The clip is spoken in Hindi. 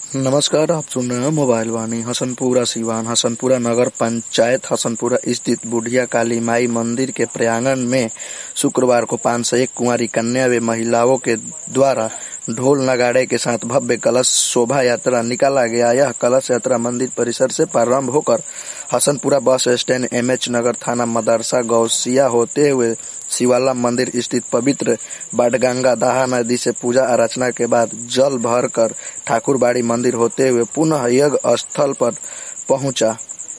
नमस्कार, आप सुन रहे हैं मोबाइल वाणी। हसनपुरा सिवान हसनपुरा नगर पंचायत हसनपुरा स्थित बुढ़िया काली माई मंदिर के प्रांगण में शुक्रवार को 501 कुंवारी कन्या व महिलाओं के द्वारा ढोल नगाड़े के साथ भव्य कलश शोभा यात्रा निकाला गया। यह कलश यात्रा मंदिर परिसर से प्रारंभ होकर हसनपुरा बस स्टैंड, एमएच नगर थाना, मदरसा गौसिया होते हुए शिवाला मंदिर स्थित पवित्र बाणगंगा दाह नदी से पूजा अर्चना के बाद जल भर कर ठाकुरबाड़ी मंदिर होते हुए पुनः यज्ञ स्थल पर पहुंचा।